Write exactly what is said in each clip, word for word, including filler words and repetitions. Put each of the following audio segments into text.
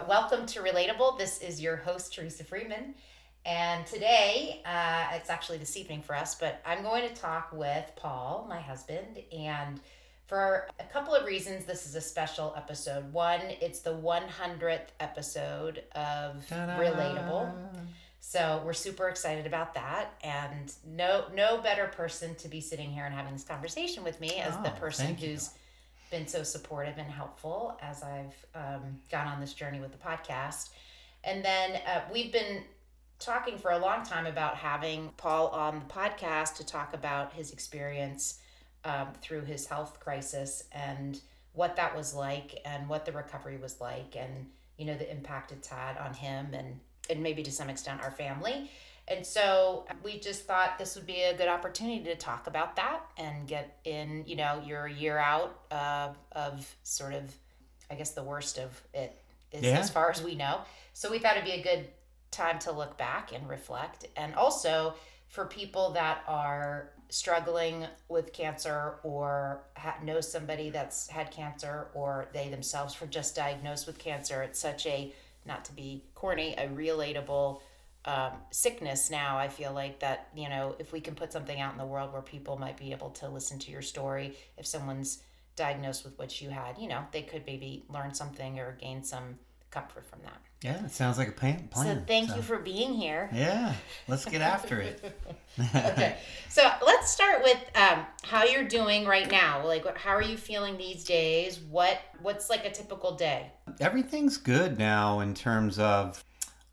welcome to Relatable. This is your host, Teresa Freeman. And today, uh, it's actually this evening for us, but I'm going to talk with Paul, my husband. And for a couple of reasons, this is a special episode. One, it's the one hundredth episode of Ta-da. Relatable. So we're super excited about that. And no no better person to be sitting here and having this conversation with me as oh, the person who's you. been so supportive and helpful as I've um, gone on this journey with the podcast. And then uh, we've been talking for a long time about having Paul on the podcast to talk about his experience um, through his health crisis and what that was like and what the recovery was like and, you know, the impact it's had on him and, and maybe to some extent our family. And so we just thought this would be a good opportunity to talk about that and get in, you know, you're a year out uh, of sort of, I guess the worst of it is yeah. as far as we know. So we thought it'd be a good time to look back and reflect. And also for people that are struggling with cancer or ha- know somebody that's had cancer or they themselves were just diagnosed with cancer. It's such a, not to be corny, a relatable um, sickness now. I feel like that, you know, if we can put something out in the world where people might be able to listen to your story, if someone's diagnosed with what you had, you know, they could maybe learn something or gain some comfort from that. Yeah, it sounds like a plan. So thank so. you for being here. Yeah, let's get after it. Okay, so let's start with um, how you're doing right now. Like, how are you feeling these days? What What's like a typical day? Everything's good now in terms of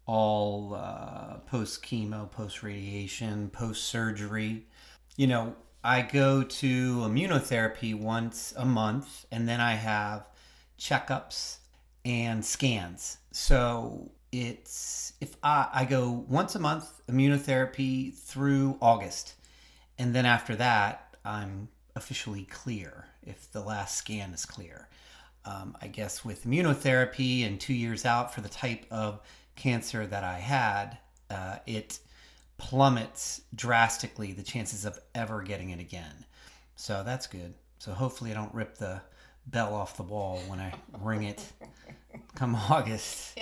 all uh, post-chemo, post-radiation, post-surgery. You know, I go to immunotherapy once a month, and then I have checkups and scans. So it's if I, I go once a month immunotherapy through August, and then after that I'm officially clear if the last scan is clear. Um, I guess with immunotherapy and two years out for the type of cancer that I had, uh, it plummets drastically the chances of ever getting it again. So that's good. So hopefully I don't rip the bell off the wall when I ring it come August.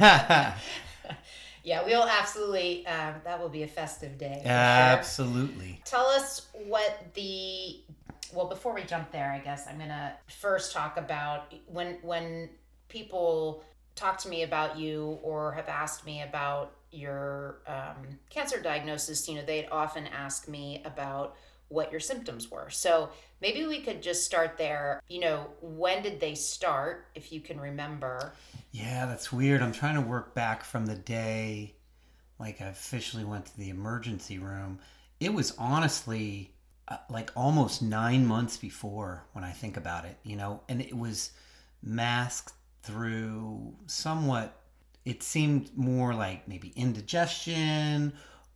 Yeah, we'll absolutely, um, that will be a festive day. Absolutely. Sure. Tell us what the, well, before we jump there, I guess I'm going to first talk about when, when people talk to me about you or have asked me about your um, cancer diagnosis, you know, they'd often ask me about what your symptoms were. So maybe we could just start there. You know, when did they start, if you can remember? Yeah, that's weird. I'm trying to work back from the day, like, I officially went to the emergency room. It was honestly uh, like almost nine months before when I think about it, you know, and it was masked through somewhat, it seemed more like maybe indigestion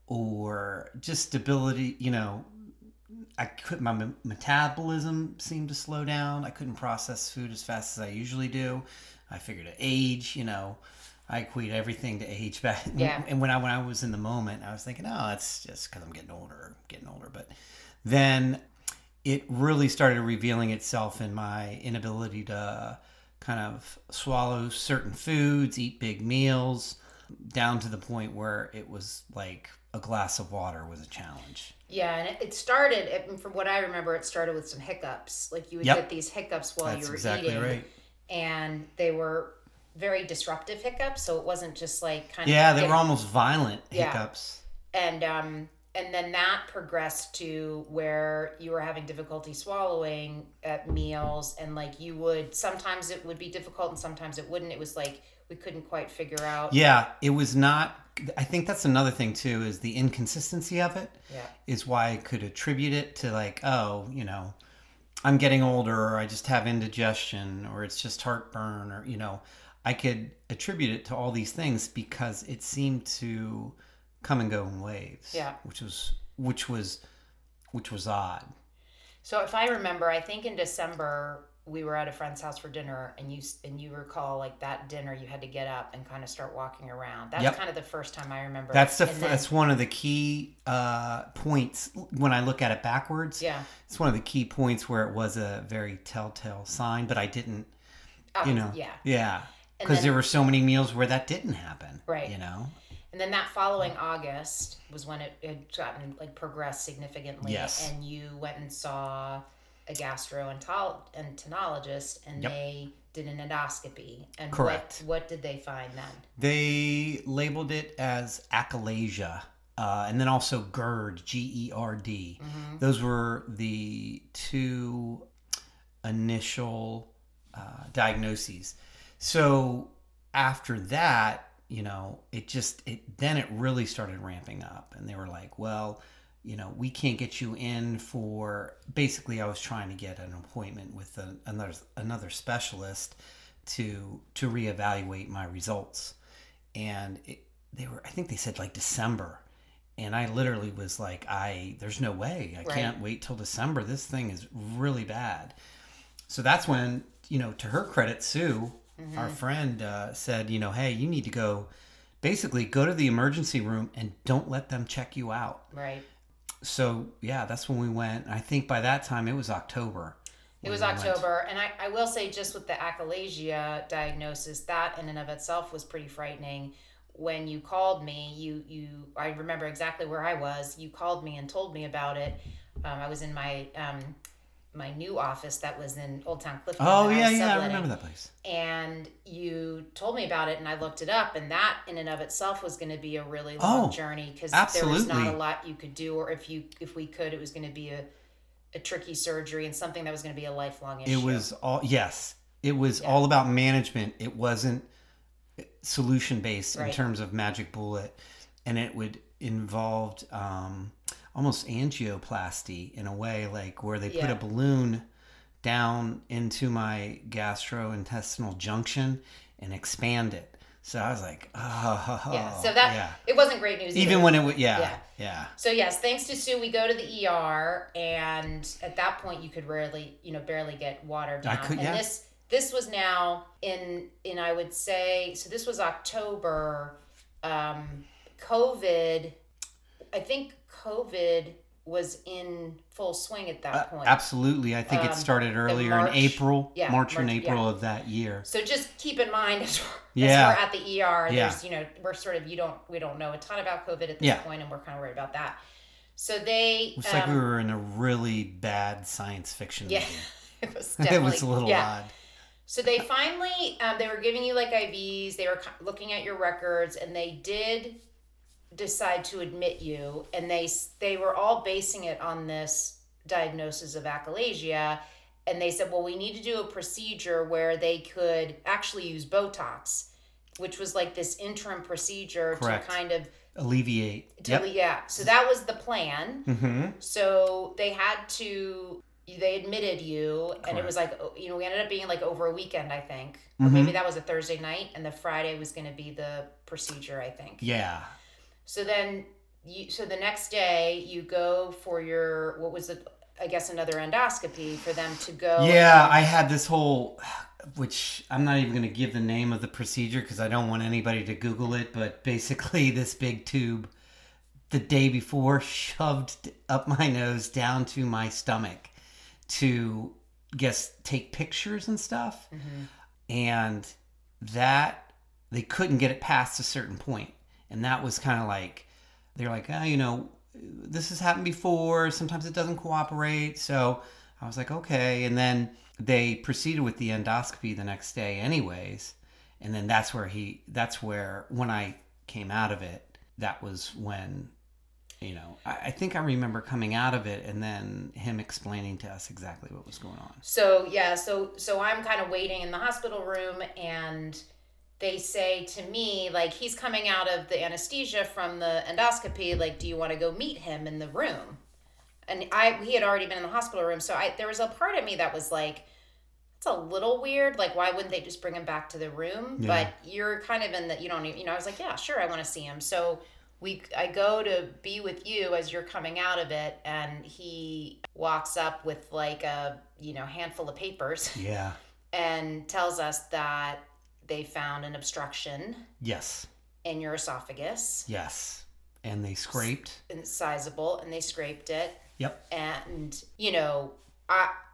or just stability, you know, I could my metabolism seemed to slow down. I couldn't process food as fast as I usually do. I figured at age, you know, I equate everything to age back. Yeah. And when I when I was in the moment, I was thinking, oh, that's just because I'm getting older, getting older. But then it really started revealing itself in my inability to kind of swallow certain foods, eat big meals, down to the point where it was like a glass of water was a challenge. Yeah, and it started, from what I remember, it started with some hiccups. Like you would yep. get these hiccups while That's you were exactly eating. Right. And they were very disruptive hiccups, so it wasn't just like kind yeah, of... Yeah, they getting, were almost violent yeah. hiccups. And um, and then that progressed to where you were having difficulty swallowing at meals, and like you would, sometimes it would be difficult and sometimes it wouldn't. It was like we couldn't quite figure out. Yeah, it was not... I think that's another thing too, is the inconsistency of it. Yeah. Is why I could attribute it to like, oh, you know, I'm getting older, or I just have indigestion, or it's just heartburn, or, you know, I could attribute it to all these things because it seemed to come and go in waves. Yeah. Which was, which was, which was odd. So if I remember, I think in December we were at a friend's house for dinner, and you and you recall like that dinner you had to get up and kind of start walking around. That's yep. kind of the first time I remember. That's the then, that's one of the key uh, points when I look at it backwards. Yeah, it's one of the key points where it was a very telltale sign, but I didn't, um, you know, yeah, yeah. Because then- there were so many meals where that didn't happen. Right. You know? And then that following August was when it had gotten like progressed significantly. Yes. And you went and saw a gastroenterologist, and Yep. they did an endoscopy. And Correct. What, what did they find then? They labeled it as achalasia, uh, and then also GERD, G E R D. Mm-hmm. Those were the two initial uh, diagnoses. So after that, you know, it just, it then it really started ramping up. And they were like, well, you know, we can't get you in for, basically I was trying to get an appointment with a, another another specialist to to reevaluate my results. And it, they were, I think they said like December. And I literally was like, I, there's no way. I Right. can't wait till December. This thing is really bad. So that's when, you know, to her credit, Sue, mm-hmm. our friend, uh, said, you know, hey, you need to go, basically go to the emergency room and don't let them check you out. Right. So, yeah, that's when we went. I think by that time it was October. It was we October. went. And I, I will say, just with the achalasia diagnosis, that in and of itself was pretty frightening. When you called me, you, you I remember exactly where I was. You called me and told me about it. Um, I was in my um, my new office that was in Old Town Clifton. Oh, that I yeah, was yeah, I subletting. remember that place. And you told me about it, and I looked it up, and that in and of itself was going to be a really long Oh, journey, because there was not absolutely. a lot you could do, or if you if we could, it was going to be a, a tricky surgery and something that was going to be a lifelong issue. It was all, yes, it was Yeah. all about management. It wasn't solution based Right. in terms of magic bullet. And it would involved um, almost angioplasty in a way, like where they put Yeah. a balloon down into my gastrointestinal junction and expand it. So I was like, oh, Yeah, so that yeah. it wasn't great news. Even either. when it was, yeah, Yeah. yeah. So yes, thanks to Sue, we go to the E R, and at that point, you could rarely, you know, barely get water down. I could- and yeah. this this was now in in I would say, so this was October. Um, COVID, I think COVID was in full swing at that Uh, point. absolutely. I think it Um, started earlier March- in April, yeah, March or March, April yeah. of that year. So just keep in mind as we're, Yeah. as we're at the E R, Yeah. there's, you know, we're sort of, you don't, we don't know a ton about COVID at this Yeah. point, and we're kind of worried about that. So they, It's like um, we were in a really bad science fiction yeah, movie. it was It definitely, was a little yeah. odd. So they finally, um, they were giving you like I Vs, they were ki- looking at your records, and they did decide to admit you, and they they were all basing it on this diagnosis of achalasia, and they said, well, we need to do a procedure where they could actually use Botox, which was like this interim procedure Correct. to kind of Alleviate. to, Yep. yeah. So that was the plan. Mm-hmm. So they had to, they admitted you, and it was like, you know, we ended up being like over a weekend, I think. Or Mhm. maybe that was a Thursday night, and the Friday was going to be the procedure, I think. Yeah. So then, you, so the next day, you go for your, what was it, I guess another endoscopy for them to go. Yeah, I had this whole, which I'm not even going to give the name of the procedure because I don't want anybody to Google it, but basically this big tube the day before shoved up my nose down to my stomach to, guess, take pictures and stuff. Mhm. And that, they couldn't get it past a certain point. And that was kind of like, they're like, oh, you know, this has happened before. Sometimes it doesn't cooperate. So I was like, okay. And then they proceeded with the endoscopy the next day anyways. And then that's where he, that's where, when I came out of it, that was when, you know, I, I think I remember coming out of it and then him explaining to us exactly what was going on. So yeah, so so I'm kind of waiting in the hospital room, and they say to me, like, he's coming out of the anesthesia from the endoscopy, like, do you want to go meet him in the room? And I he had already been in the hospital room, so I there was a part of me that was like, it's a little weird, like, why wouldn't they just bring him back to the room? Yeah. But you're kind of in the, you don't even, you know, I was like, yeah, sure, I want to see him. So we I go to be with you as you're coming out of it, and he walks up with like a, you know, handful of papers Yeah. and tells us that they found an obstruction Yes. in your esophagus, Yes. And they scraped. and it's sizable, and they scraped it. Yep. And, you know, I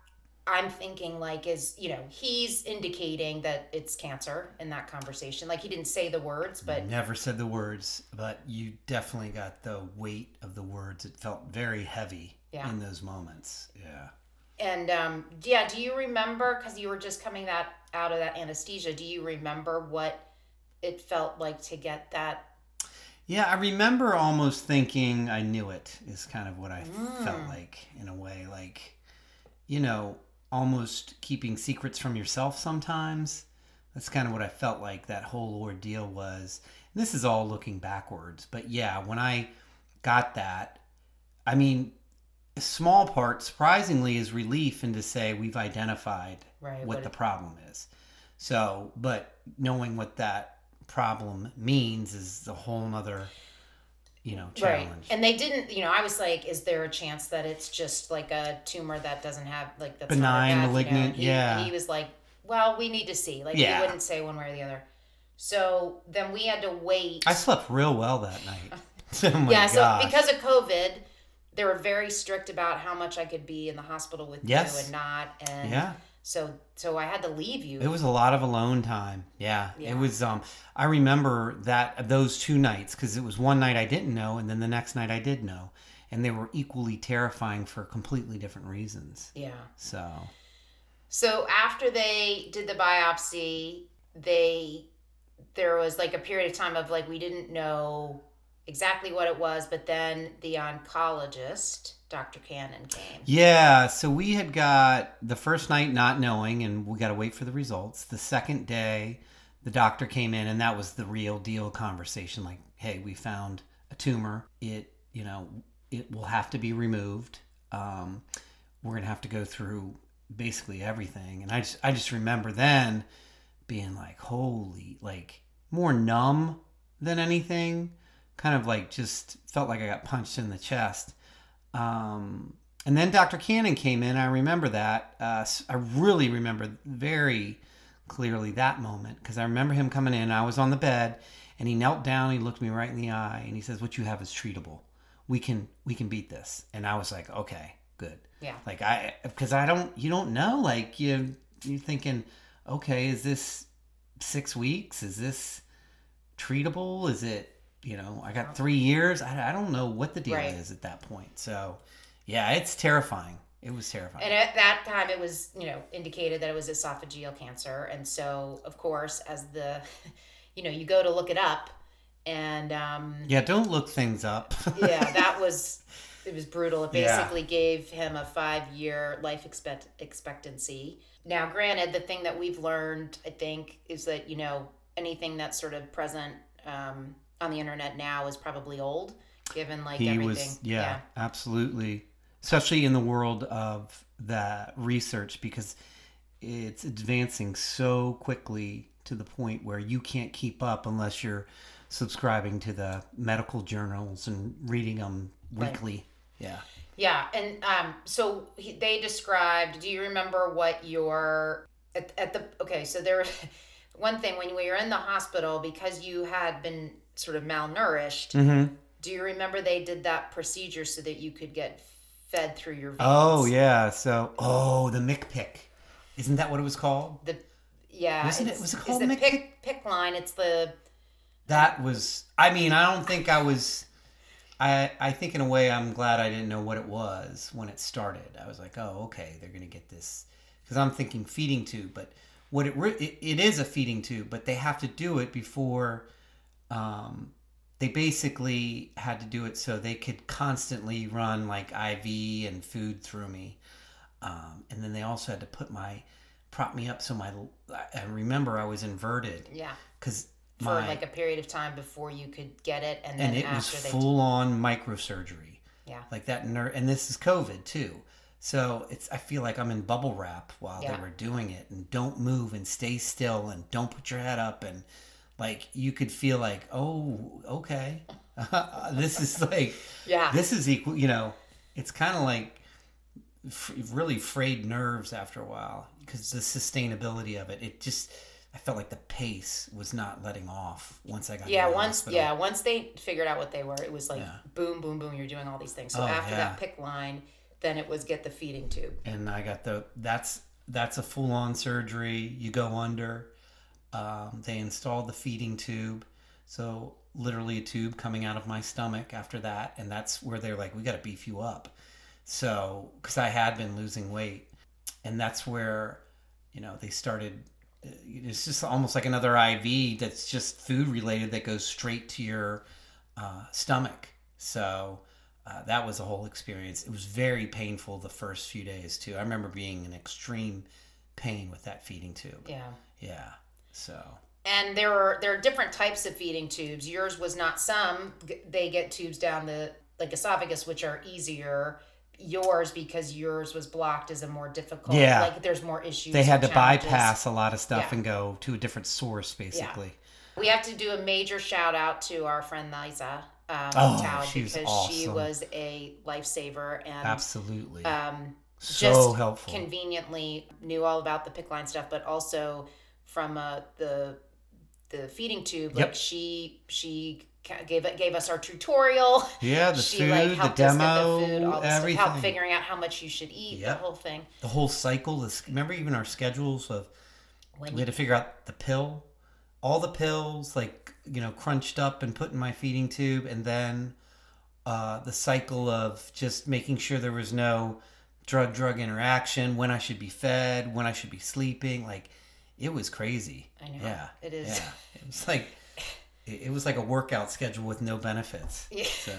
I'm thinking like, is, you know, he's indicating that it's cancer in that conversation. Like he didn't say the words, but Never said the words, but you definitely got the weight of the words. It felt very heavy Yeah. in those moments. Yeah. And um, yeah, do you remember, because you were just coming that out of that anesthesia, do you remember what it felt like to get that? Yeah, I remember almost thinking I knew it, is kind of what I Mm. felt like in a way. Like, you know, almost keeping secrets from yourself sometimes. That's kind of what I felt like that whole ordeal was. And this is all looking backwards. But yeah, when I got that, I mean, a small part, surprisingly, is relief and to say we've identified Right, what what the it- problem is. So, but knowing what that problem means is a whole nother, you know, challenge. Right. And they didn't, you know, I was like, is there a chance that it's just like a tumor that doesn't have, like, that's Benign, not a bad, malignant, you know, and he, yeah. And he was like, well, we need to see. Like, Yeah. he wouldn't say one way or the other. So then we had to wait. I slept real well that night. Oh my yeah, so gosh. because of COVID, they were very strict about how much I could be in the hospital with Yes. you and not. And Yeah. so so I had to leave you. It was a lot of alone time. Yeah, Yeah. it was. Um, I remember that those two nights because it was one night I didn't know, and then the next night I did know, and they were equally terrifying for completely different reasons. Yeah. So So after they did the biopsy, they there was like a period of time of like we didn't know exactly what it was, but then the oncologist, Doctor Cannon, came. yeah, so we had got the first night not knowing, and we got to wait for the results. The second day, the doctor came in, and that was the real deal conversation. Like, hey, we found a tumor. It, you know, it will have to be removed. Um, we're gonna have to go through basically everything. And I just, I just remember then being like, holy, like more numb than anything. Kind of like just felt like I got punched in the chest. Um, and then Doctor Cannon came in. I remember that. Uh, I really remember very clearly that moment because I remember him coming in. I was on the bed, and he knelt down. He looked me right in the eye, and he says, "What you have is treatable. We can we can beat this." And I was like, "Okay, good." Yeah. Like I, because I don't, you don't know. Like you, you're thinking, okay, is this six weeks? Is this treatable? Is it? You know, I got three years. I, I don't know what the deal Right. is at that point. So, yeah, it's terrifying. It was terrifying. And at that time, it was, you know, indicated that it was esophageal cancer. And so, of course, as the, you know, you go to look it up, and um, yeah, don't look things up. yeah, that was, it was brutal. It Yeah. basically gave him a five-year life expect- expectancy. Now, granted, the thing that we've learned, I think, is that, you know, anything that's sort of present um, on the internet now is probably old, given like he everything. was, yeah, absolutely. Especially in the world of that research, because it's advancing so quickly to the point where you can't keep up unless you're subscribing to the medical journals and reading them Right. weekly. Yeah. Yeah, and um, so he, they described. Do you remember what your at, at the okay? So there, one thing when we were in the hospital because you had been sort of malnourished. Mm-hmm. Do you remember they did that procedure so that you could get fed through your veins? Oh yeah. So oh the McPick, isn't that what it was called? The yeah, Wasn't it- it's- was it it's called the Mick- pick pick line? It's the That was. I mean, I don't think I was. I I think in a way I'm glad I didn't know what it was when it started. I was like, oh okay, they're gonna get this because I'm thinking feeding tube, but what it, re- it it is a feeding tube, but they have to do it before. Um, they basically had to do it so they could constantly run like I V and food through me, um, and then they also had to put my prop me up so my. I remember I was inverted yeah because. for My, like a period of time before you could get it, and then and it was after they full on microsurgery. Yeah. Like that nerve, and this is COVID too. So it's, I feel like I'm in bubble wrap while Yeah. they were doing it, and don't move and stay still and don't put your head up. And like, you could feel like, oh, okay. This is like, yeah this is equal, you know, it's kind of like f- really frayed nerves after a while because the sustainability of it, it just, I felt like the pace was not letting off once I got Yeah, to the once hospital. yeah, once they figured out what they were, it was like Yeah. boom, boom, boom. You're doing all these things. So Oh, after yeah. that pick line, then it was get the feeding tube. And I got the, that's, that's a full on surgery. You go under, um, they installed the feeding tube. So literally a tube coming out of my stomach after that. And that's where they're like, we got to beef you up. So, cause I had been losing weight, and that's where, you know, they started, it's just almost like another I V that's just food related that goes straight to your uh, stomach. So uh, that was a whole experience. It was very painful the first few days too. I remember being in extreme pain with that feeding tube. Yeah. Yeah. So. And there are there are different types of feeding tubes. Yours was not some. They get tubes down the like esophagus, which are easier. Yours, because yours was blocked, is a more difficult. Yeah. Like there's more issues. They had to challenges. bypass a lot of stuff Yeah. and go to a different source, basically. Yeah. We have to do a major shout out to our friend Liza um, Oh, Towd, she was because awesome. she was a lifesaver and Absolutely. um, so just helpful. conveniently knew all about the PICC line stuff, but also from uh, the the feeding tube. Yep. Like she she gave it gave us our tutorial. Yeah, the she food, like the helped us demo, get the food, all the everything. stuff, help figuring out how much you should eat, Yep. the whole thing. The whole cycle. This, remember even our schedules of When we had to figure out the pill, all the pills, like, you know, crunched up and put in my feeding tube, and then uh, the cycle of just making sure there was no drug-drug interaction, when I should be fed, when I should be sleeping. Like, it was crazy. I know. Yeah, It is. Yeah, it was like it it was like a workout schedule with no benefits. Yeah. So.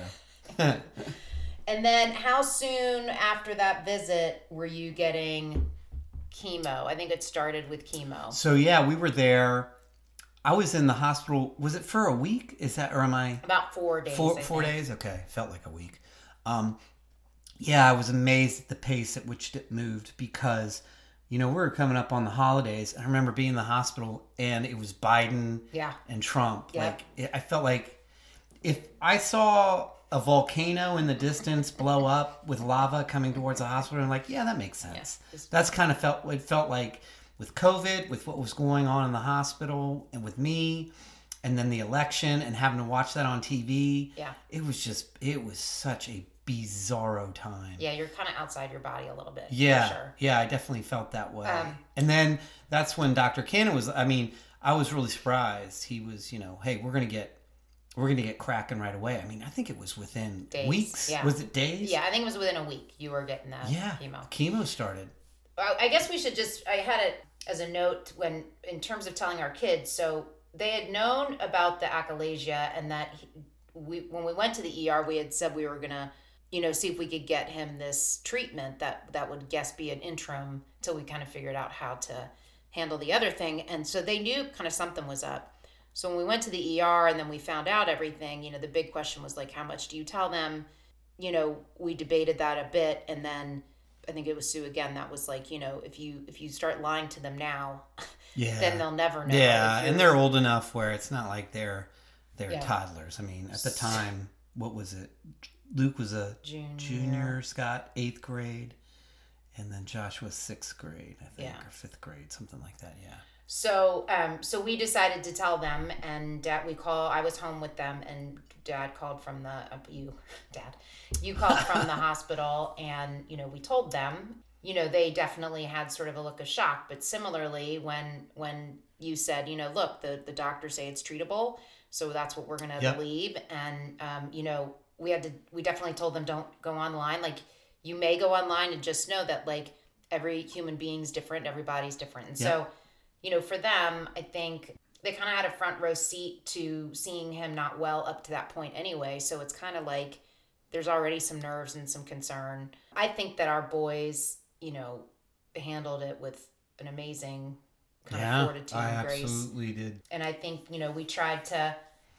And then how soon after that visit were you getting chemo? I think it started with chemo. So yeah, we were there. I was in the hospital. Was it for a week? Is that, or am I? About four days. Four I four think. days. Okay, felt like a week. Um, yeah, I was amazed at the pace at which it moved, because, you know, we were coming up on the holidays. I remember being in the hospital and it was Biden Yeah. and Trump. Yeah. Like, it, I felt like if I saw a volcano in the distance blow up with lava coming towards the hospital, I'm like, yeah, that makes sense. Yeah. That's kind of felt it felt like with COVID, with what was going on in the hospital, and with me, and then the election, and having to watch that on T V. Yeah. It was just, it was such a bizarro time. Yeah, you're kind of outside your body a little bit. Yeah, For sure. yeah, I definitely felt that way. Um, and then that's when Doctor Cannon was, I mean, I was really surprised. He was, you know, hey, we're going to get, we're going to get cracking right away. I mean, I think it was within Days, weeks. yeah. Was it days? Yeah, I think it was within a week you were getting that Yeah. chemo. Chemo started. I I guess we should just, I had it as a note when, in terms of telling our kids, so they had known about the achalasia, and that he, we, when we went to the E R, we had said we were going to, you know, see if we could get him this treatment that, that would guess be an interim till we kind of figured out how to handle the other thing. And so they knew kind of something was up. So when we went to the E R and then we found out everything, you know, the big question was like, how much do you tell them? You know, we debated that a bit, and then I think it was Sue again that was like, you know, if you if you start lying to them now, Yeah. then they'll never know. Yeah, if you're- and they're old enough where it's not like they're they're Yeah. toddlers. I mean, at the time, what was it? Luke was a Junior. junior, Scott eighth grade, and then Josh was sixth grade, I think, Yeah. or fifth grade, something like that. Yeah. So, um, so we decided to tell them, and Dad, we call. I was home with them, and Dad called from the uh, you, Dad, you called from the hospital, and you know we told them. You know they definitely had sort of a look of shock, but similarly, when when you said, you know, look, the the doctors say it's treatable, so that's what we're gonna Yep. believe, and um, you know we had to. We definitely told them don't go online. Like you may go online and just know that like every human being's different, everybody's different, and Yep. so. You know, for them, I think they kind of had a front row seat to seeing him not well up to that point anyway. So it's kind of like there's already some nerves and some concern. I think that our boys, you know, handled it with an amazing kind Yeah, of fortitude I and grace. absolutely did. And I think, you know, we tried to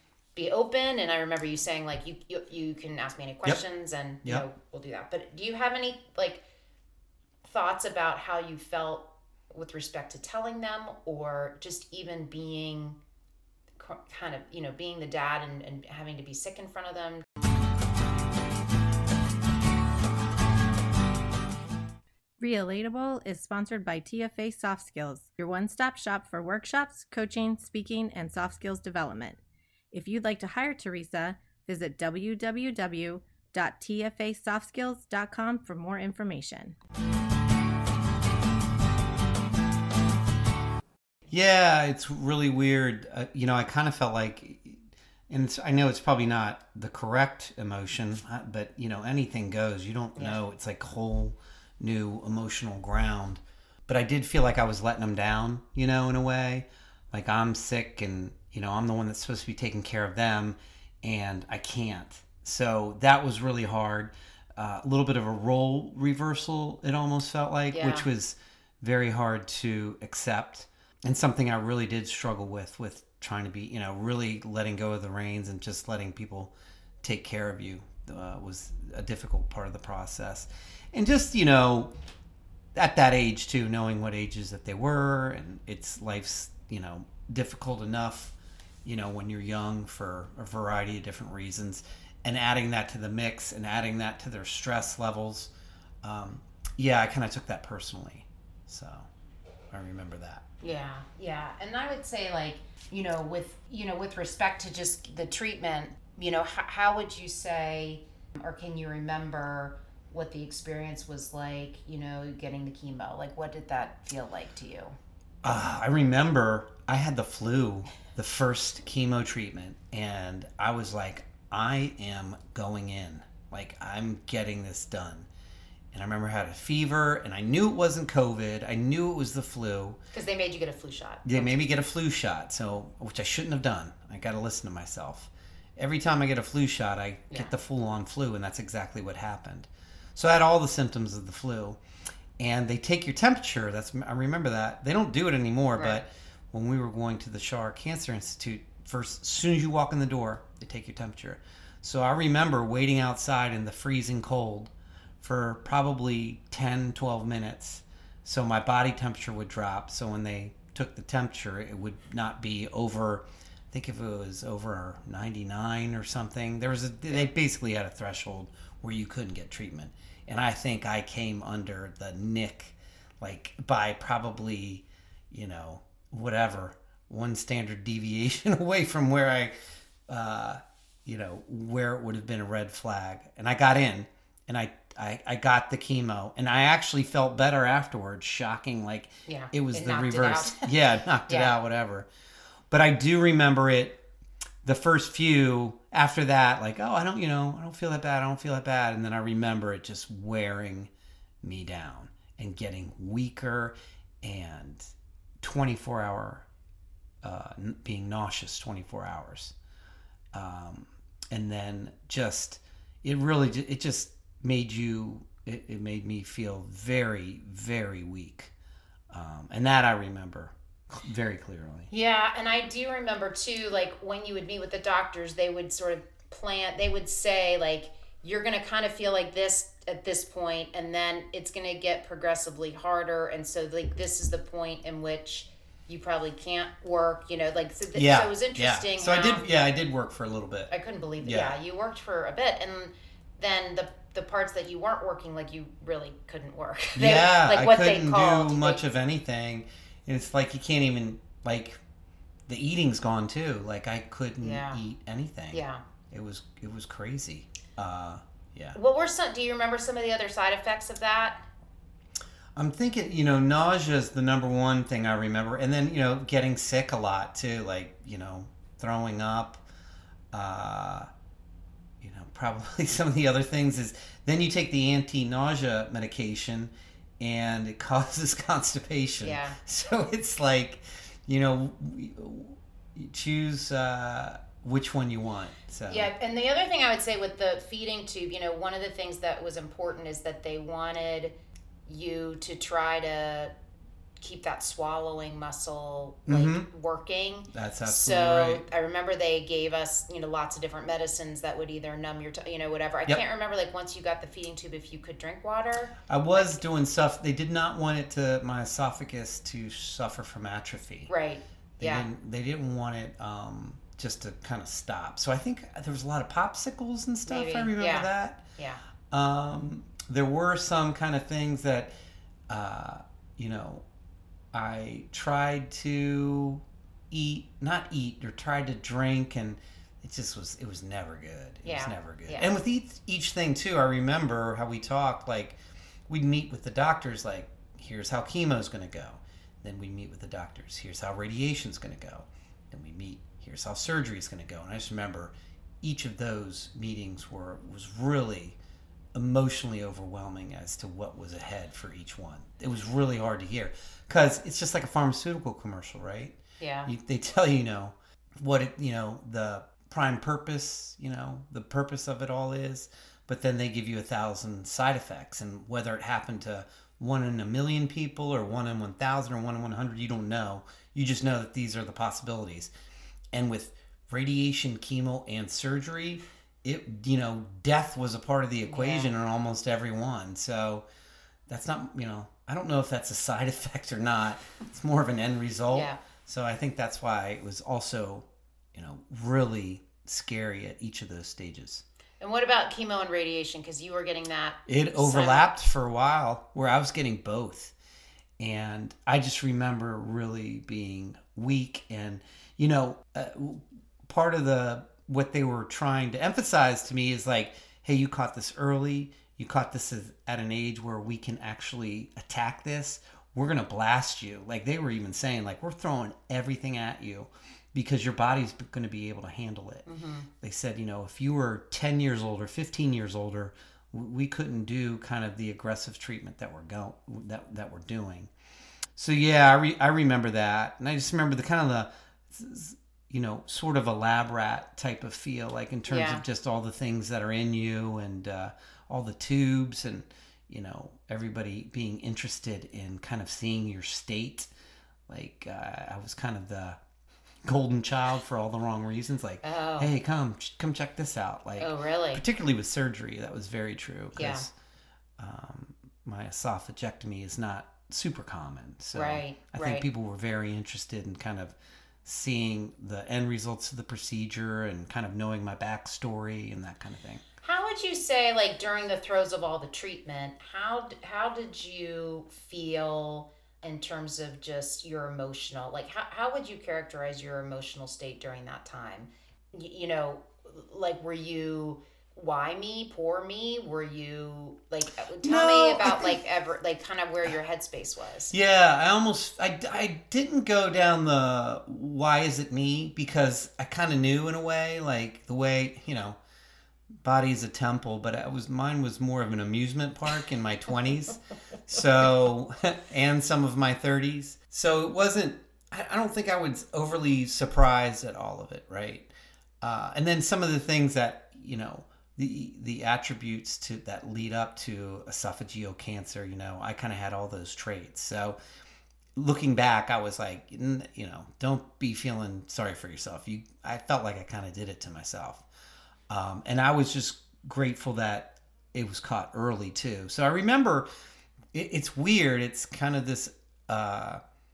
be open. And I remember you saying, like, you you, you can ask me any questions and, you Yep. know, we'll do that. But do you have any, like, thoughts about how you felt with respect to telling them, or just even being kind of, you know, being the dad and, and having to be sick in front of them? Relatable is sponsored by T F A Soft Skills, your one-stop shop for workshops, coaching, speaking, and soft skills development. If you'd like to hire Teresa, visit w w w dot t f a soft skills dot com for more information. Yeah, it's really weird. Uh, you know, I kind of felt like, and it's, I know it's probably not the correct emotion, uh, but, you know, anything goes. You don't Yeah. know. It's like whole new emotional ground. But I did feel like I was letting them down, you know, in a way. Like I'm sick and, you know, I'm the one that's supposed to be taking care of them and I can't. So that was really hard. Uh, a little bit of a role reversal, it almost felt like, Yeah. which was very hard to accept. And something I really did struggle with, with trying to be, you know, really letting go of the reins and just letting people take care of you uh, was a difficult part of the process. And just, you know, at that age too, knowing what ages that they were, and it's life's, you know, difficult enough, you know, when you're young for a variety of different reasons, and adding that to the mix and adding that to their stress levels. Um, yeah, I kind of took that personally. So I remember that. Yeah, yeah. And I would say, like, you know, with, you know, with respect to just the treatment, you know, how, how would you say, or can you remember what the experience was like, you know, getting the chemo? Like, what did that feel like to you? Uh, I remember I had the flu, the first chemo treatment, and I was like, I am going in. Like, I'm getting this done. And I remember I had a fever, and I knew it wasn't COVID. I knew it was the flu. Because they made you get a flu shot. They made me get a flu shot, so which I shouldn't have done. I got to listen to myself. Every time I get a flu shot, I Yeah. get the full-on flu, and that's exactly what happened. So I had all the symptoms of the flu, and they take your temperature. That's I remember that. They don't do it anymore, Right. but when we were going to the Shar Cancer Institute, first, as soon as you walk in the door, they take your temperature. So I remember waiting outside in the freezing cold for probably ten, twelve minutes. So my body temperature would drop. So when they took the temperature, it would not be over, I think if it was over ninety-nine or something. There was a, they basically had a threshold where you couldn't get treatment. And I think I came under the nick, like by probably, you know, whatever, one standard deviation away from where I, uh, you know, where it would have been a red flag. And I got in and I, I, I got the chemo and I actually felt better afterwards. Shocking. Like Yeah, it was it the knocked it reverse. out. Yeah, it knocked it Yeah. out, whatever. But I do remember it, the first few after that, like, oh, I don't, you know, I don't feel that bad. I don't feel that bad. And then I remember it just wearing me down and getting weaker and twenty-four hour, uh, being nauseous twenty-four hours. Um, and then just, it really, it just made you, it, it made me feel very, very weak. Um, and that I remember very clearly. Yeah, and I do remember too, like when you would meet with the doctors, they would sort of plan, they would say, like, you're going to kind of feel like this at this point, and then it's going to get progressively harder. And so, like, this is the point in which you probably can't work, you know, like, so, th- Yeah. so it was interesting. Yeah. So I how- did, yeah, I did work for a little bit. I couldn't believe it. Yeah. Yeah. You worked for a bit, and then the the parts that you weren't working, like, you really couldn't work. They- Yeah, like I what couldn't they called, do much they- of anything. It's like you can't even, like, the eating's gone too. Like I couldn't Yeah. eat anything. Yeah. It was it was crazy. Uh, yeah. What were some? Do you remember some of the other side effects of that? I'm thinking, you know, nausea is the number one thing I remember, and then you know, getting sick a lot too, like you know, throwing up. Uh, you know, probably some of the other things is then you take the anti-nausea medication, and it causes constipation. Yeah. So it's like, you know, you choose uh, which one you want. So Yeah, and the other thing I would say with the feeding tube, you know, one of the things that was important is that they wanted you to try to keep that swallowing muscle like Mhm. working. that's absolutely So right. I remember they gave us, you know, lots of different medicines that would either numb your, t- you know, whatever. I Yep. can't remember, like, once you got the feeding tube, if you could drink water. I was doing stuff. They did not want it to my esophagus to suffer from atrophy. Right. They Yeah. didn't, they didn't want it um, just to kind of stop. So I think there was a lot of popsicles and stuff. Maybe, I remember yeah. that. Yeah. Um, there were some kind of things that, uh, you know, I tried to eat, not eat, or tried to drink, and it just was, it was never good. It Yeah. was never good. Yeah. And with each, each thing too, I remember how we talked, like we'd meet with the doctors, like, here's how chemo's going to go. Then we meet with the doctors. Here's how radiation's going to go. Then we meet, here's how surgery's going to go. And I just remember each of those meetings were, was really emotionally overwhelming as to what was ahead for each one. It was really hard to hear because it's just like a pharmaceutical commercial, right? Yeah. You, they tell you, you know, what it, you know, the prime purpose, you know, the purpose of it all is, but then they give you a thousand side effects, and whether it happened to one in a million people or one in one thousand or one in one hundred, you don't know. You just know that these are the possibilities. And with radiation, chemo, and surgery, it, you know, death was a part of the equation Yeah. in almost every one. So that's not, you know, I don't know if that's a side effect or not. It's more of an end result. Yeah. So I think that's why it was also, you know, really scary at each of those stages. And what about chemo and radiation? Because you were getting that. It overlapped for a while where I was getting both. And I just remember really being weak. And, you know, uh, part of the, what they were trying to emphasize to me is like, hey, you caught this early. You caught this as, at an age where we can actually attack this. We're going to blast you. Like they were even saying, like, we're throwing everything at you because your body's going to be able to handle it. Mm-hmm. They said, you know, if you were ten years older, fifteen years older, we couldn't do kind of the aggressive treatment that we're go that that we're doing. So yeah, I re- I remember that, and I just remember the kind of the, you know, sort of a lab rat type of feel, like in terms Yeah. of just all the things that are in you and uh, all the tubes, and you know, everybody being interested in kind of seeing your state. Like uh, I was kind of the golden child for all the wrong reasons. Like, Oh. hey, come come check this out. Like, Oh, really? particularly with surgery, that was very true Yeah. because um, my esophagectomy is not super common. So Right, I think right. people were very interested in kind of seeing the end results of the procedure and kind of knowing my backstory and that kind of thing. How would you say, like during the throes of all the treatment, how d- how did you feel in terms of just your emotional, like how, how would you characterize your emotional state during that time? Y- you know, like were you, why me, poor me? Were you like, tell No, me I about think- like ever, like kind of where your headspace was. Yeah, I almost, I, I didn't go down the why is it me, because I kind of knew in a way, like the way, you know, body's a temple, but I was, mine was more of an amusement park in my twenties. So, and some of my thirties. So it wasn't, I, I don't think I was overly surprised at all of it. Right. Uh, and then some of the things that, you know, the, the attributes to that lead up to esophageal cancer, you know, I kind of had all those traits. So looking back, I was like, n- you know, don't be feeling sorry for yourself. You, I felt like I kind of did it to myself. Um, and I was just grateful that it was caught early too. So I remember it, it's weird. It's kind of this, uh,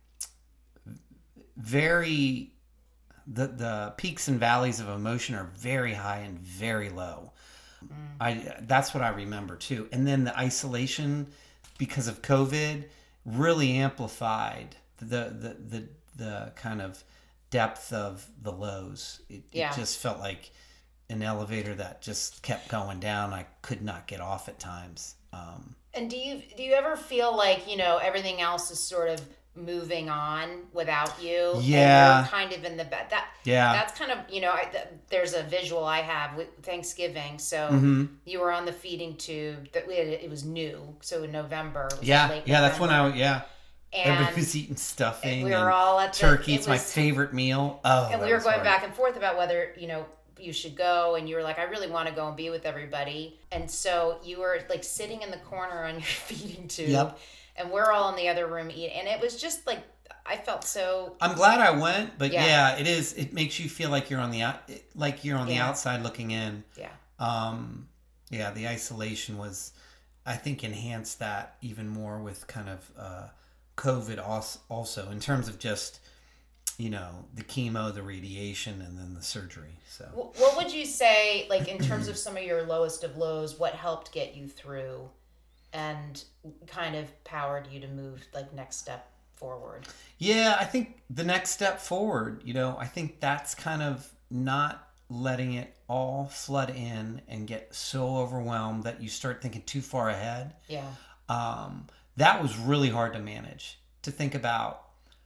very, the, the peaks and valleys of emotion are very high and very low. Mm. I, that's what I remember too. And then the isolation because of COVID really amplified the, the, the, the kind of depth of the lows. It, Yeah. it just felt like an elevator that just kept going down. I could not get off at times. Um, And do you do you ever feel like, you know, everything else is sort of moving on without you? Yeah. And you're kind of in the bed. That yeah. That's kind of, you know, I, th- there's a visual I have with Thanksgiving. So Mhm. you were on the feeding tube. That we had, it was new. So in November. It was Yeah. late Yeah. That's when November. I, yeah. Everybody And was eating stuffing. we were and all at the, turkey. it It's my was- favorite meal. Oh, And that we were was going hard. back and forth about whether, you know, you should go, and you were like, I really want to go and be with everybody. And so you were like sitting in the corner on your feeding tube. Yep. And we're all in the other room eating. And it was just like, I felt so. I'm glad I went, but Yeah. yeah. it is. It makes you feel like you're on the out, like you're on the Yeah. outside looking in. Yeah. Um, yeah, the isolation was, I think, enhanced that even more with kind of uh, COVID als- also in terms of just, you know, the chemo, the radiation, and then the surgery. So Wh- What would you say, like in terms of some of your lowest of lows, what helped get you through and kind of powered you to move like next step forward? yeah, I think the next step forward, you know, I think that's kind of not letting it all flood in and get so overwhelmed that you start thinking too far ahead. Yeah. Um, that was really hard to manage, to think about,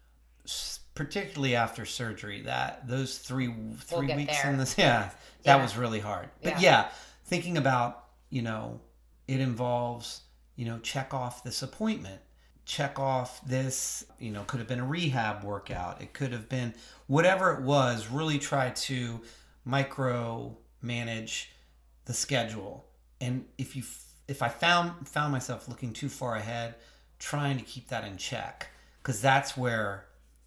particularly after surgery, that those three three We'll get weeks there. in this, yeah, that Yeah. was really hard. But Yeah. yeah, thinking about, you know, it involves, you know, check off this appointment, check off this, you know, could have been a rehab workout. It could have been whatever it was, really try to micro manage the schedule. And if you, if I found, found myself looking too far ahead, trying to keep that in check, because that's where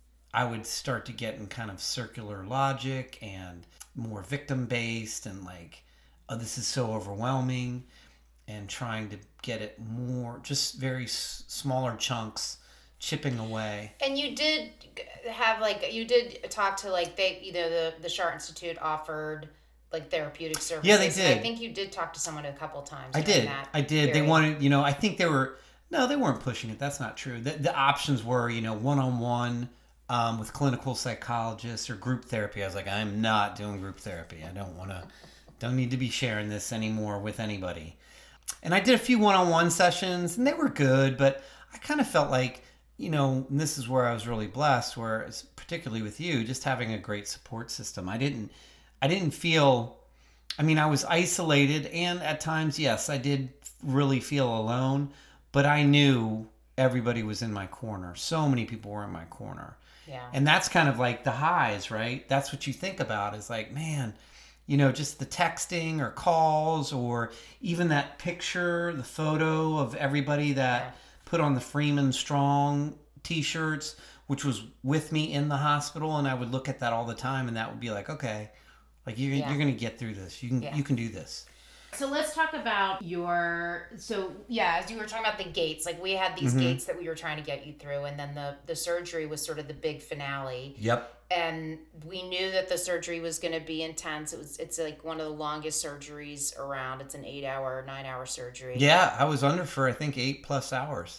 I would start to get in kind of circular logic and more victim based and like, oh, this is so overwhelming, and trying to get it more, just very s- smaller chunks, chipping away. And you did have like, you did talk to like, they, you know, the, the Schott Institute offered like therapeutic services. Yeah, they did. I think you did talk to someone a couple of times. I during did. That I did. period. They wanted, you know, I think they were, no, they weren't pushing it. That's not true. The, the options were, you know, one-on-one um, with clinical psychologists or group therapy. I was like, I'm not doing group therapy. I don't want to, don't need to be sharing this anymore with anybody. And I did a few one-on-one sessions and they were good, but I kind of felt like, you know, and this is where I was really blessed, where it's particularly with you, just having a great support system. I didn't, I didn't feel, I mean, I was isolated, and at times, yes, I did really feel alone, but I knew everybody was in my corner. So many people were in my corner. Yeah. And that's kind of like the highs, right? That's what you think about, is like, man, you know, just the texting or calls, or even that picture, the photo of everybody that Yeah. put on the Freeman Strong t-shirts, which was with me in the hospital. And I would look at that all the time, and that would be like, okay, like you're, Yeah. you're going to get through this. You can, Yeah. you can do this. So let's talk about your, so yeah, as you were talking about the gates, like we had these Mhm. gates that we were trying to get you through, and then the, the surgery was sort of the big finale. Yep. And we knew that the surgery was going to be intense. It was, it's like one of the longest surgeries around. It's an eight hour, nine hour surgery. Yeah. I was under for, I think, eight plus hours.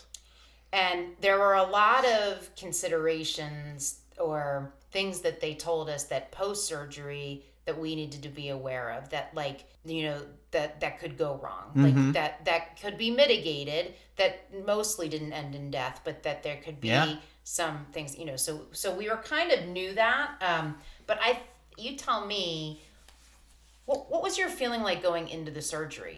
And there were a lot of considerations or things that they told us that post-surgery that we needed to be aware of, that like, you know, that that could go wrong, Mhm. like that that could be mitigated, that mostly didn't end in death, but that there could be Yeah. some things, you know, so so we were kind of knew that, um but I you tell me, what what was your feeling like going into the surgery,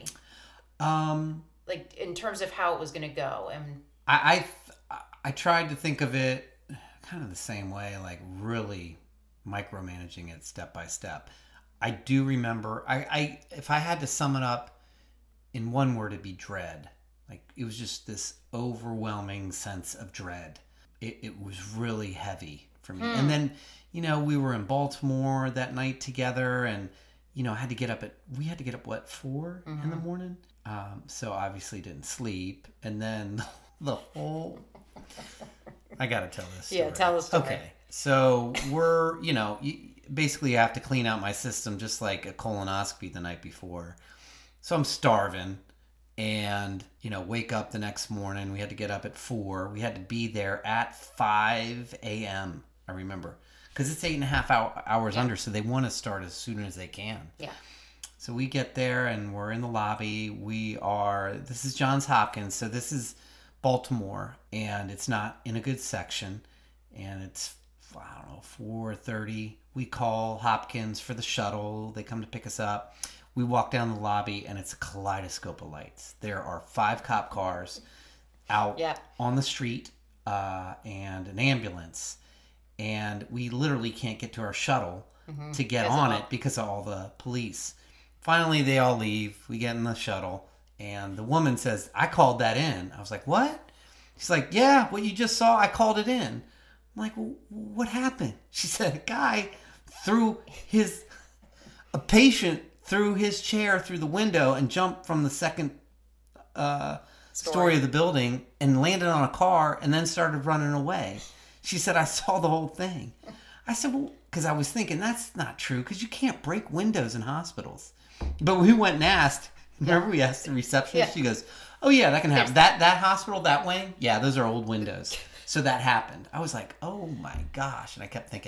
Um, like in terms of how it was going to go? And I, I I tried to think of it kind of the same way, like really micromanaging it step by step. I do remember, I, I if I had to sum it up in one word, it'd be dread. Like it was just this overwhelming sense of dread. It, it was really heavy for me. Hmm. And then, you know, we were in Baltimore that night together, and you know, I had to get up at we had to get up what four Mm-hmm. in the morning. Um, so obviously didn't sleep, and then the whole. I gotta tell this story. Yeah, tell the story. Okay, so we're you know you, basically I have to clean out my system just like a colonoscopy the night before. So I'm starving, and you know wake up the next morning. We had to get up at four. We had to be there at five a.m. I remember, because it's eight and a half hour, hours Yeah. under, so they want to start as soon as they can. yeah. So we get there and we're in the lobby. We are, this is Johns Hopkins. So this is Baltimore, and it's not in a good section. And it's, I don't know, four thirty. We call Hopkins for the shuttle. They come to pick us up. We walk down the lobby, and it's a kaleidoscope of lights. There are five cop cars out Yep. on the street, uh, and an ambulance. And we literally can't get to our shuttle Mm-hmm. to get on it because of all the police. Finally, they all leave. We get in the shuttle, and the woman says, I called that in. I was like, what? She's like, yeah, what you just saw, I called it in. I'm like, well, what happened? She said, a guy threw his, a patient threw his chair through the window and jumped from the second uh, story. story of the building and landed on a car and then started running away. She said, I saw the whole thing. I said, well, because I was thinking, that's not true, because you can't break windows in hospitals. But we went and asked. Remember, we asked the receptionist. Yeah. She goes, "Oh yeah, that can happen. That that hospital, that wing, yeah, those are old windows." So that happened. I was like, "Oh my gosh!" And I kept thinking,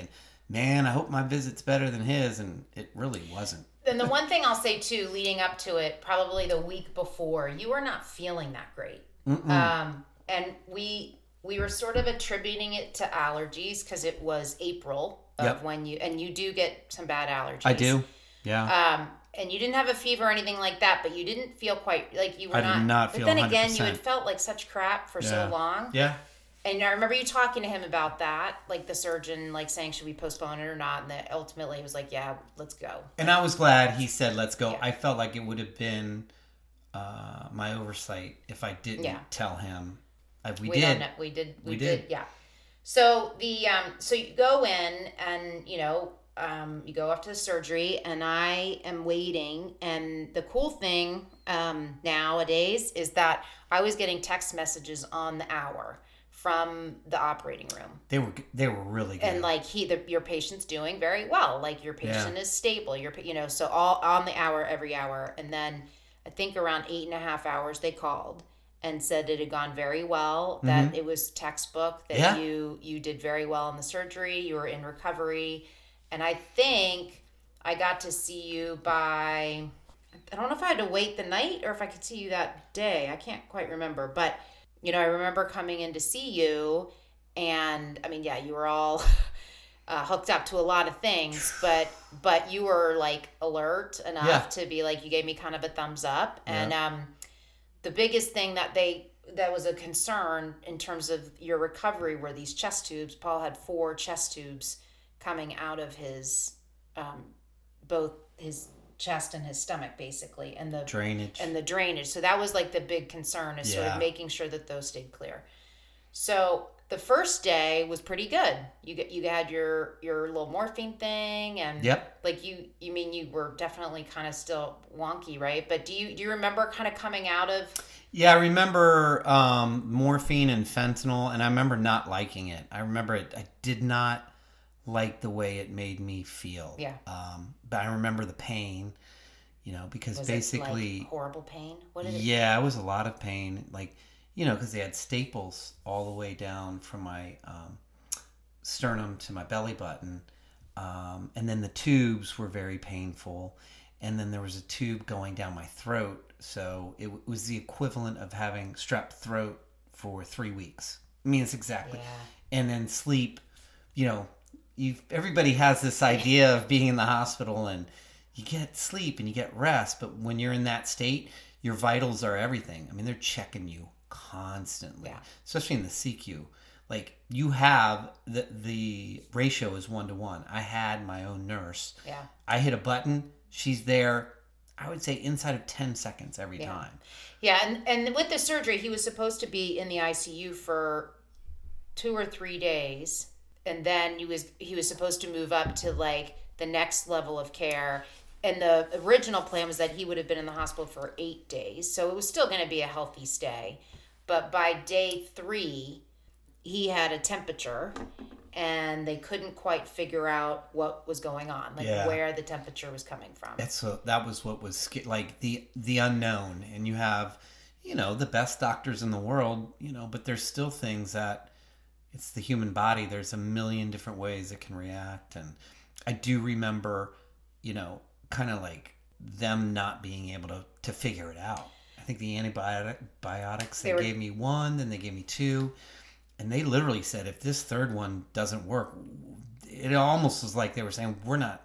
man, I hope my visit's better than his. And it really wasn't. Then the one thing I'll say too, leading up to it, probably the week before, you were not feeling that great. Um, and we we were sort of attributing it to allergies because it was April of Yep. when you, and you do get some bad allergies. I do. Yeah. Um, and you didn't have a fever or anything like that, but you didn't feel quite like you were I not. did not feel But then one hundred again, you percent. had felt like such crap for Yeah. so long. Yeah. And I remember you talking to him about that, like the surgeon, like saying, should we postpone it or not? And that ultimately he was like, yeah, let's go. And I was glad he said, let's go. Yeah. I felt like it would have been uh, my oversight if I didn't Yeah. tell him. I, we, We did. don't know. We did. We, We did. did. Yeah. So the um, so you go in and you know um, you go after the surgery and I am waiting, and the cool thing um, nowadays is that I was getting text messages on the hour from the operating room. They were they were really good. And like he, the, your patient's doing very well. Like your patient is stable. Your, you know, so all on the hour, every hour, and then I think around eight and a half hours they called and said it had gone very well. That it was textbook. That Yeah. you you did very well in the surgery. You were in recovery, and I think I got to see you by. I don't know if I had to wait the night or if I could see you that day. I can't quite remember, but you know, I remember coming in to see you. And I mean, yeah, you were all uh, hooked up to a lot of things, but but you were like alert enough Yeah. to be like, you gave me kind of a thumbs up. Yeah. And um, the biggest thing that they that was a concern in terms of your recovery were these chest tubes. Paul had four chest tubes coming out of his um, both his chest and his stomach, basically, and the Drainage. and the drainage. So that was like the big concern, is sort Yeah. of making sure that those stayed clear. So the first day was pretty good. You get you had your your little morphine thing, and Yep. like you you mean you were definitely kind of still wonky, right? But do you do you remember kind of coming out of Yeah, I remember um, morphine and fentanyl, and I remember not liking it. I remember it. I did not like the way it made me feel. Yeah. Um, but I remember the pain, you know, because was basically, it like horrible pain? What did it? yeah, it was a lot of pain. Like, you know, because they had staples all the way down from my um, sternum to my belly button. Um, and then the tubes were very painful. And then there was a tube going down my throat. So it w- was the equivalent of having strep throat for three weeks. I mean, it's exactly. Yeah. And then sleep, you know, you everybody has this idea of being in the hospital and you get sleep and you get rest. But when you're in that state, your vitals are everything. I mean, they're checking you constantly, Yeah. especially in the C Q. Like, you have the the ratio is one to one. I had my own nurse. Yeah. I hit a button, she's there, I would say inside of ten seconds every Yeah. time. Yeah, and, and with the surgery, he was supposed to be in the I C U for two or three days, and then he was he was supposed to move up to like the next level of care. And the original plan was that he would have been in the hospital for eight days, so it was still going to be a healthy stay. But by day three, he had a temperature, and they couldn't quite figure out what was going on, like Yeah. where the temperature was coming from. That's what, that was what was sca- like the the unknown. And you have, you know, the best doctors in the world, you know, but there's still things that it's the human body. There's a million different ways it can react. And I do remember, you know, kind of like them not being able to, to figure it out. I think the antibiotic biotics, they, They were- gave me one, then they gave me two. And they literally said, if this third one doesn't work, it almost was like they were saying, we're not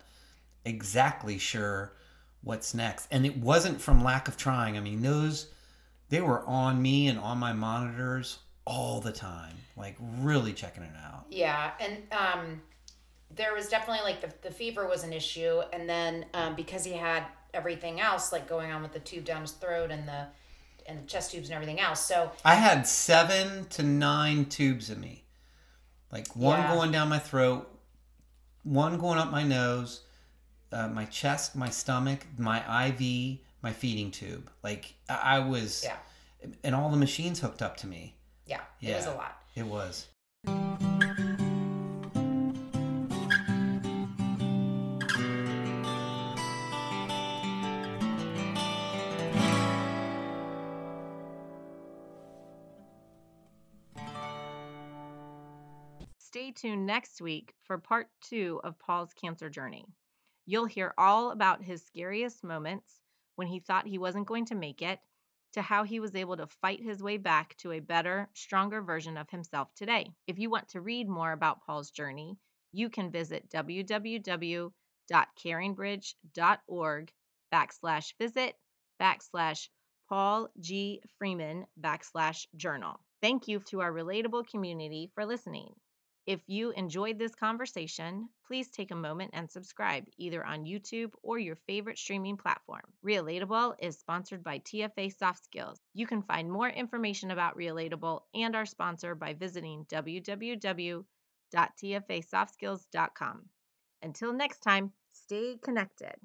exactly sure what's next. And it wasn't from lack of trying. I mean, those, they were on me and on my monitors all the time, like really checking it out. Yeah, and um, there was definitely like the, the fever was an issue, and then um, because he had everything else like going on with the tube down his throat and the and the chest tubes and everything else. So I had seven to nine tubes in me, like one Yeah. going down my throat, one going up my nose, uh, my chest, my stomach, my I V, my feeding tube. Like I I was, yeah, and all the machines hooked up to me. yeah, it was a Yeah. lot. It was. stay tuned next week for part two of Paul's cancer journey. You'll hear all about his scariest moments when he thought he wasn't going to make it, to how he was able to fight his way back to a better, stronger version of himself today. If you want to read more about Paul's journey, you can visit www.caringbridge.org backslash visit backslash Paul G. Freeman backslash journal. Thank you to our relatable community for listening. If you enjoyed this conversation, please take a moment and subscribe either on YouTube or your favorite streaming platform. Relatable is sponsored by T F A Soft Skills. You can find more information about Relatable and our sponsor by visiting w w w dot t f a soft skills dot com. Until next time, stay connected.